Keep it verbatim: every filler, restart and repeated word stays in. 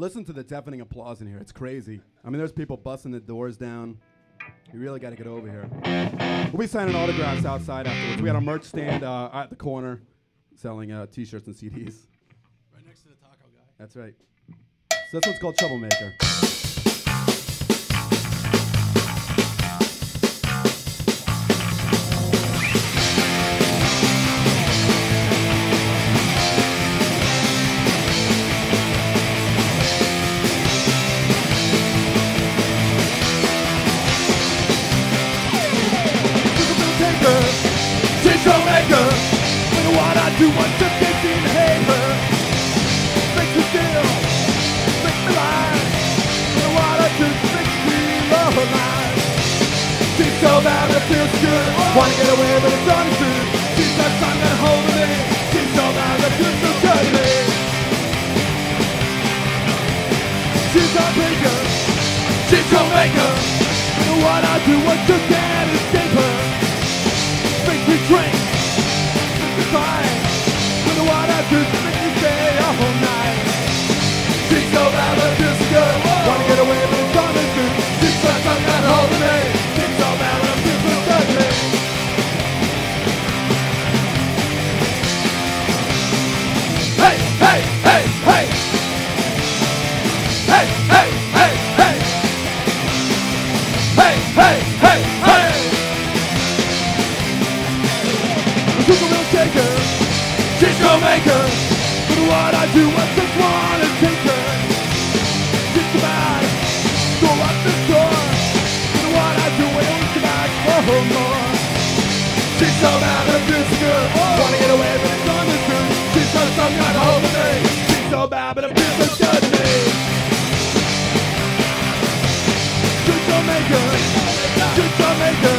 Listen to the deafening applause in here. It's crazy. I mean, there's people busting the doors down. You really got to get over here. We'll be signing autographs outside afterwards. We got a merch stand uh, at the corner selling uh, T-shirts and C Ds. Right next to the taco guy. That's right. So this one's called Troublemaker. Troublemaker, when what I do once just can't seem to hate her. Makes me feel, makes me lie. When what I do makes me love her life. She's so bad it feels good. Wanna get away but it's understood. She's got something that holding me. She's so bad it feels so good to me. She's troublemaker, she's troublemaker. When what I do once just can't escape her. Makes me drink, makes me cry. When the water just makes me stay all night. She's so bad but it feels so good. Wanna get away but it's on the truth. She's got something that holding me. She's so bad but it feels so good to me. Hey, hey, hey, hey. Hey, hey, hey, hey. Hey, hey, hey, hey. She's a real taker, she's troublemaker. But what I do, I just wanna take her. She's too bad, go out the door. But what I do, I always come back for more. She's so bad, it feels so good. Wanna get away, but it's on the truth. She's got some kind of hold of me. She's so bad, but it feels so good to me. She's troublemaker, she's troublemaker.